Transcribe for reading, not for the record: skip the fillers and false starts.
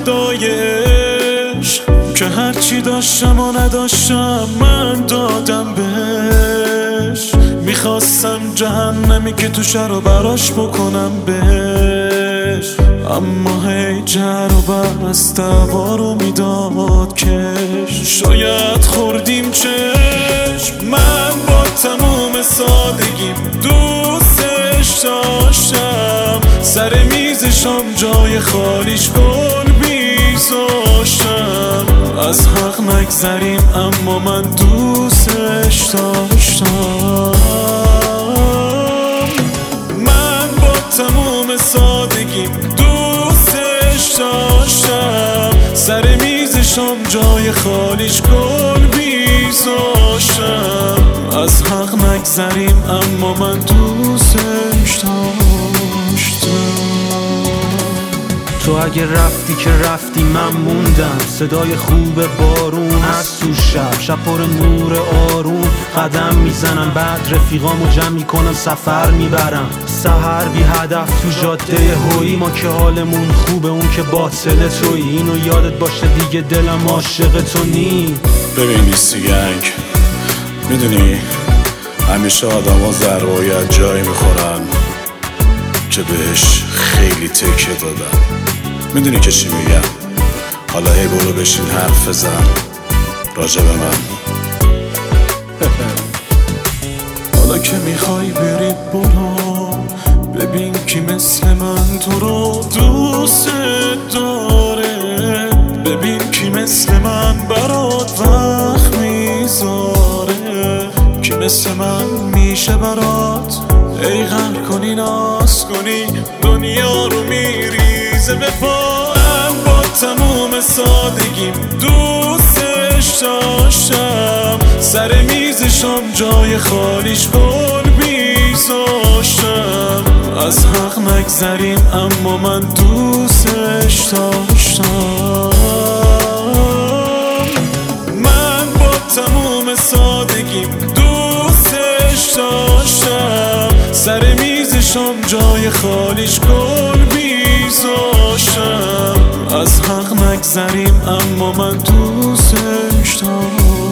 فدای عشق که هرچی داشتم و نداشتم من دادم بهش. میخواستم جهنمی که تو رو براش بکنم بهش، اما هی جر و بس دعوا رو میداد کش. شاید خوردیم چشم، من با تموم سادگیم دوستش داشتم. سر میز شام جای خالیش گل بیزاشتم. از حق نگذریم اما من دوستش داشتم. من با تموم سادگیم دوستش داشتم. سر میز شام جای خالیش گل بیزاشتم. از حق نگذریم اما من دوستش داشتم. تو اگه رفتی که رفتی من موندم. صدای خوب بارون از تو شب پر نور آروم قدم میزنم. بعد رفیقامو جمع میکنم سفر میبرم. سحر بی هدف تو جاده هویی، ما که حالمون خوبه اون که باطل تویی. اینو یادت باشه دیگه دلم عاشق تو نی. ببین نیستی گنگ، میدونی همیشه آدم ها ضرباید جایی میخورن که بهش خیلی تکیه دادن. میدونی که چی میگم؟ حالا هی برو بشین حرف بزن راجع به من. حالا که میخوای بری برو، ببین کی مثل من تو رو دوست داره. ببین کی مثل من برات وقت میذاره. کی مثل من میشه برات ای غم کنی ناز کنی دنیا رو میریزه به پا. من با تموم سادگیم دوستش داشتم. سر میز شام جای خالیش گل بیزاشتم. از حق نگذریم اما من دوستش داشتم. من با تموم سادگیم دوستش داشتم. سر میز شام جای خالیش گل بیزاشتم. از حق نگذریم اما من دوستش داشتم.